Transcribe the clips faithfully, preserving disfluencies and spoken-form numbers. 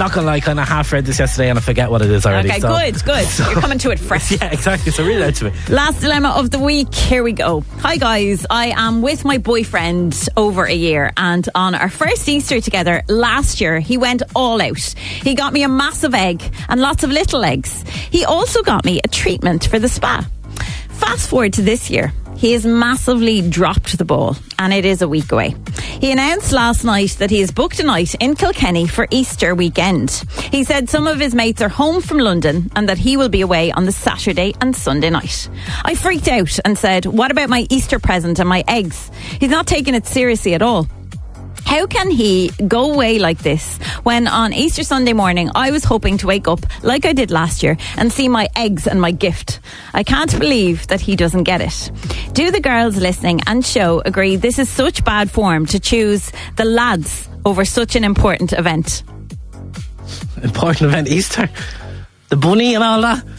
not going to lie, kind of half read this yesterday and I forget what it is already. Okay, so. good, good. So, you're coming to it fresh. Yeah, exactly. So read it out to me. Last dilemma of the week. Here we go. Hi guys, I am with my boyfriend over a year, and on our first Easter together last year, he went all out. He got me a massive egg and lots of little eggs. He also got me a treatment for the spa. Fast forward to this year. He has massively dropped the ball, and it is a week away. He announced last night that he has booked a night in Kilkenny for Easter weekend. He said some of his mates are home from London and that he will be away on the Saturday and Sunday night. I freaked out and said, what about my Easter present and my eggs? He's not taking it seriously at all. How can he go away like this when on Easter Sunday morning I was hoping to wake up like I did last year and see my eggs and my gift? I can't believe that he doesn't get it. Do the girls listening and show agree this is such bad form to choose the lads over such an important event? Important event, Easter? The bunny and all that?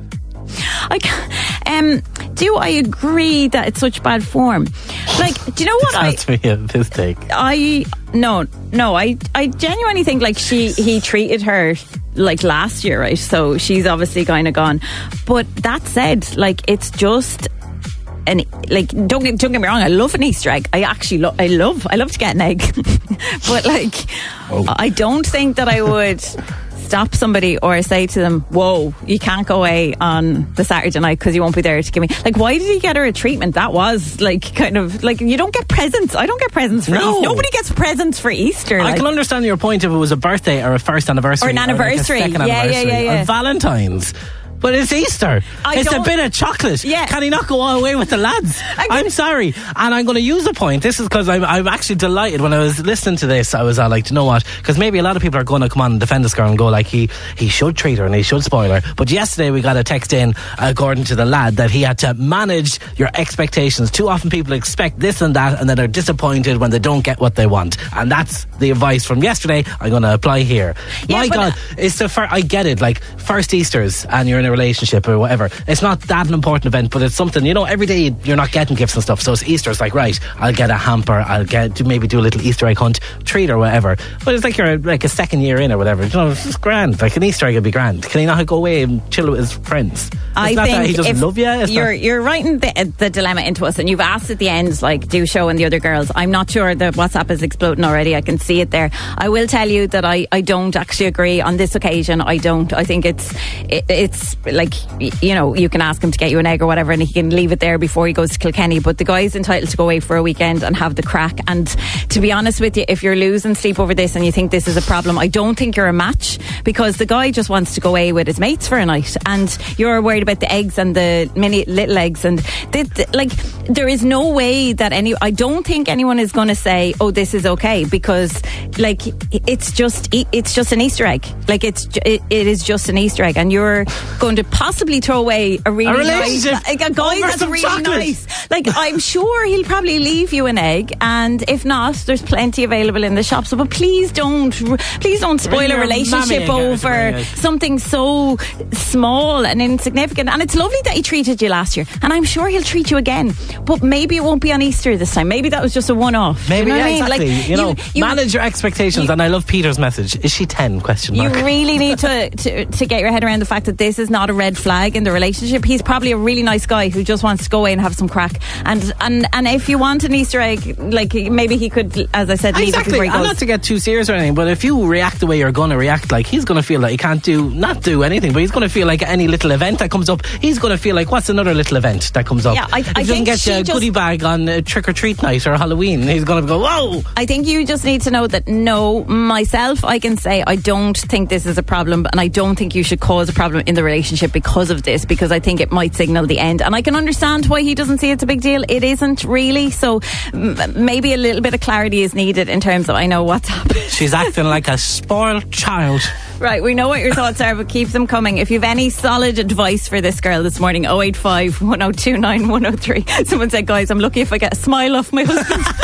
I can't, um, do I agree that it's such bad form? Like, do you know what I... That's me at this take. I... No, no, I, I genuinely think like she, he treated her like last year, right? So she's obviously kind of gone. But that said, like, it's just... And like, don't get, don't get me wrong, I love an Easter egg. I actually love, I love, I love to get an egg. But like, oh. I don't think that I would stop somebody or say to them, whoa, you can't go away on the Saturday night because you won't be there to give me. Like, why did he get her a treatment? That was like kind of like, you don't get presents. I don't get presents for no. Easter. Nobody gets presents for Easter. I like. can understand your point if it was a birthday or a first anniversary or an anniversary, or like a second yeah, anniversary yeah, yeah, yeah. or Valentine's. But it's Easter. I it's a don't- bit of chocolate. Yeah. Can he not go all away with the lads? I I'm sorry. And I'm going to use a point. This is because I'm, I'm actually delighted. When I was listening to this, I was uh, like, do you know what? Because maybe a lot of people are going to come on and defend this girl and go like, he, he should treat her and he should spoil her. But yesterday we got a text in, according to the lad, that he had to manage your expectations. Too often people expect this and that and then are disappointed when they don't get what they want. And that's the advice from yesterday I'm going to apply here. Yeah, My but, God, uh, it's the fir- I get it. Like, first Easters and you're in a relationship or whatever. It's not that an important event, but it's something, you know, every day you're not getting gifts and stuff. So it's Easter, it's like, right, I'll get a hamper, I'll get to maybe do a little Easter egg hunt, treat or whatever. But it's like you're like a second year in or whatever. You know, it's just grand. Like an Easter egg would be grand. Can he not go away and chill with his friends? It's I not think that he doesn't if love you. It's you're not... you're writing the, the dilemma into us, and you've asked at the end, like, do show and the other girls. I'm not sure the WhatsApp is exploding already. I can see it there. I will tell you that I, I don't actually agree on this occasion. I don't. I think it's it, it's like, you know, you can ask him to get you an egg or whatever, and he can leave it there before he goes to Kilkenny. But the guy's entitled to go away for a weekend and have the crack. And to be honest with you, if you're losing sleep over this and you think this is a problem, I don't think you're a match, because the guy just wants to go away with his mates for a night, and you're worried about the eggs and the mini little eggs. And th- th- like, there is no way that any. I don't think anyone is going to say, "Oh, this is okay," because like it's just it's just an Easter egg. Like it's it, it is just an Easter egg, and you're going to possibly throw away a really A nice, like a guy that's some really chocolate. nice. Like, I'm sure he'll probably leave you an egg, and if not, there's plenty available in the shops. So, but please don't, please don't spoil Bring a your relationship mammy over again. something so small and insignificant. And it's lovely that he treated you last year, and I'm sure he'll treat you again. But maybe it won't be on Easter this time. Maybe that was just a one-off. Maybe, you know yeah, what I mean? exactly. Like, you know, you, you, manage your expectations. you- and I love Peter's message. Is she ten? Question You mark. really need to, to to get your head around the fact that this is not a red flag in the relationship. He's probably a really nice guy who just wants to go away and have some crack. And and and if you want an Easter egg, like, maybe he could, as I said, leave it Exactly. before he And goes. not to get too serious or anything, but if you react the way you're going to react, like, he's going to feel like he can't do, not do anything, but he's going to feel like any little event that comes up, he's going to feel like, what's another little event that comes up? Yeah, I- if I he doesn't think get she you a just- goodie bag on uh, trick or treat night or Halloween, he's going to go, whoa! I think you just need to know that, no, myself, I can say I don't think this is a problem, and I don't think you should cause a problem in the relationship because of this, because I think it might signal the end. And I can understand why he doesn't see it's a big deal. It isn't really. So m- maybe a little bit of clarity is needed in terms of, I know what's happened. She's acting like a spoiled child. Right, we know what your thoughts are, but keep them coming. If you have any solid advice for this girl this morning, oh eight five, one oh two nine, one oh three. Someone said, guys, I'm lucky if I get a smile off my husband.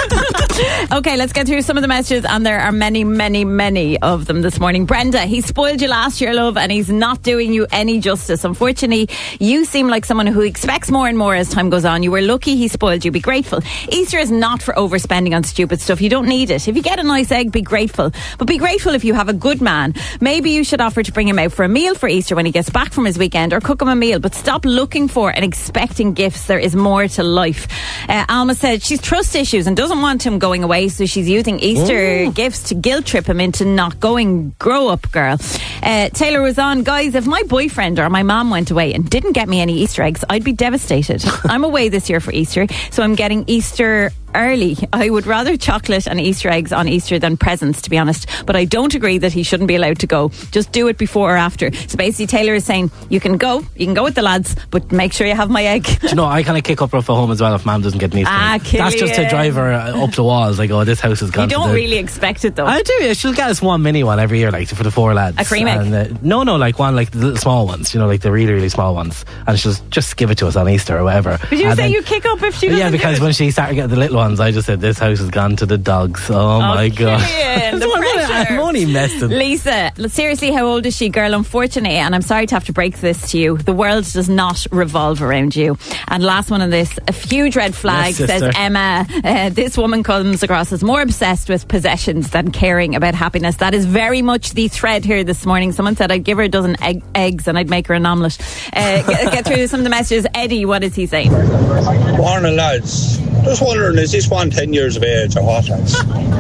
Okay, let's get through some of the messages, and there are many, many, many of them this morning. Brenda, he spoiled you last year, love, and he's not doing you any justice. Unfortunately, you seem like someone who expects more and more as time goes on. You were lucky he spoiled you. Be grateful. Easter is not for overspending on stupid stuff. You don't need it. If you get a nice egg, be grateful. But be grateful if you have a good man. Maybe you should offer to bring him out for a meal for Easter when he gets back from his weekend, or cook him a meal. But stop looking for and expecting gifts. There is more to life. Uh, Alma said she's trust issues and doesn't want him going away, so she's using Easter Ooh. gifts to guilt trip him into not going. Grow up, girl. Uh, Taylor was on. Guys, if my boyfriend or my mom went away and didn't get me any Easter eggs, I'd be devastated. I'm away this year for Easter, so I'm getting Easter early. I would rather chocolate and Easter eggs on Easter than presents, to be honest. But I don't agree that he shouldn't be allowed to go. Just do it before or after. So basically, Taylor is saying you can go, you can go with the lads, but make sure you have my egg. Do you know, I kind of kick up rough at home as well if mom doesn't get me. Ah, That's just to drive her up the walls. Like, oh, this house has gone. You don't to the... really expect it though. I do. Yeah, she'll get us one mini one every year, like for the four lads. A cream egg? And, uh, no, no, like one, like the little small ones. You know, like the really, really small ones. And she'll just give it to us on Easter or whatever. But you and say then, you kick up if she doesn't. Yeah, because when she started getting the little ones, I just said this house has gone to the dogs. Oh, oh my god! I'm only messing. Lisa, seriously, how old is she, girl? Unfortunately, and I'm sorry to have to break this to you, the world does not revolve around you. And last one on this, a huge red flag, yes, says Emma. Uh, this woman comes across as more obsessed with possessions than caring about happiness. That is very much the thread here this morning. Someone said I'd give her a dozen egg- eggs and I'd make her an omelette. Uh, get, get through some of the messages. Eddie, what is he saying? Morning, lads. Just wondering, is this one ten years of age or what, lads?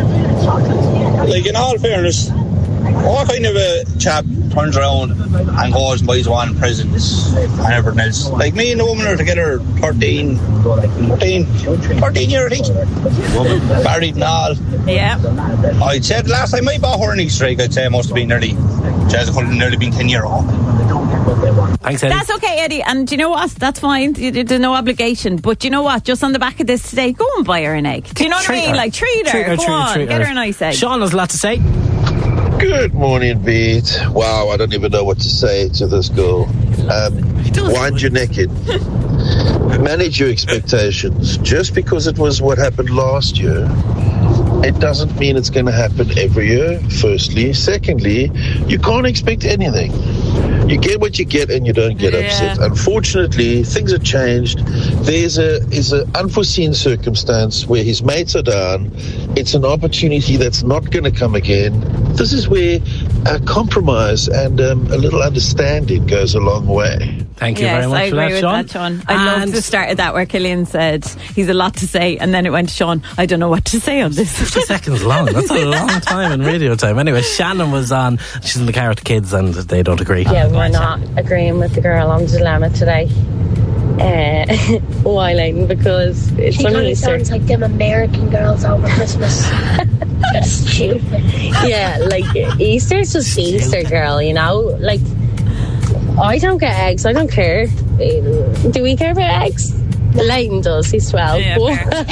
Like, in all fairness, what kind of a chap turns around and goes and buys one presents and everything else? Like, me and the woman are together thirteen, fourteen, thirteen years, I think. Married and all. Yeah. I'd say the last time I bought her an Easter egg, I'd say it must have been nearly, it could have nearly been ten years old. Thanks, Eddie. That's okay, Eddie. And do you know what? That's fine. There's no obligation. But do you know what? Just on the back of this today, go and buy her an egg. Do you know what treat I mean? Her. Like, treat her. Treat her, Go treat her, on. treat Get her. her a nice egg. Sean has a lot to say. Good morning, Beat. Wow, I don't even know what to say to this girl. Um, wind your neck in. Manage your expectations. Just because it was what happened last year, it doesn't mean it's going to happen every year, firstly. Secondly, you can't expect anything. You get what you get and you don't get Yeah. upset. Unfortunately, things have changed. There's a is an unforeseen circumstance where his mates are down. It's an opportunity that's not going to come again. This is where a compromise and um, a little understanding goes a long way. Thank you yes, very much I for agree that, with Sean. that, Sean. I love And the start of that where Killian said he's a lot to say, and then it went to Sean, I don't know what to say on this. fifty seconds long. That's a long time in radio time. Anyway, Shannon was on. She's in the car with the kids and they don't agree. Yeah, we're not agreeing with the girl on the dilemma today. Uh, why, Leighton? Because it's She only kind of Easter. sounds like them American girls over Christmas. That's stupid. Yeah, like Easter's just Easter, girl, you know? Like, I don't get eggs, I don't care. Do we care about eggs? Leighton does, he's twelve. Yeah,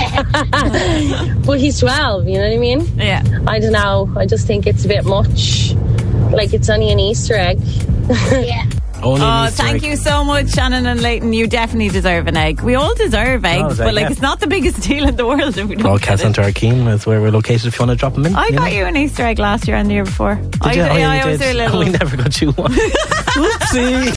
but, but he's twelve, you know what I mean? Yeah. I don't know, I just think it's a bit much. Like, it's only an Easter egg. Yeah. Only an Oh, Easter thank egg. you so much, Shannon and Leighton. You definitely deserve an egg. We all deserve eggs, Oh, but like yeah. it's not the biggest deal in the world if we don't Broadcast get it. Centre Arkeen is where we're located if you want to drop them in. I you got know? you an Easter egg last year and the year before. Did I, you? Oh, yeah, yeah, I we always did. do a little. We never got you one. Whoopsie.